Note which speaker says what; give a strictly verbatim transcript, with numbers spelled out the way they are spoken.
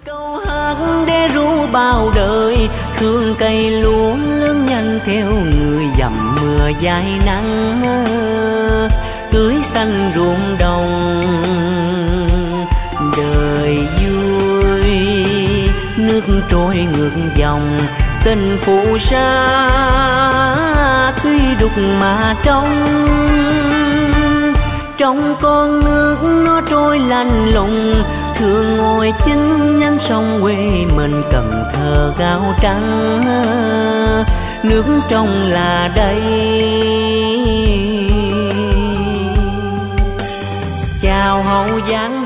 Speaker 1: câu hát để ru bao đời, thương cây lúa lớn nhanh theo người dầm mưa dài nắng, tưới xanh ruộng đồng đời vui. Nước trôi ngược dòng tình phụ sa, tuy đục mà trong trong con nước nó trôi lạnh lùng. Thương ngồi chính nhánh sông quê mình Cần Thơ gạo trắng, nước trong là đây. Chào hậu giang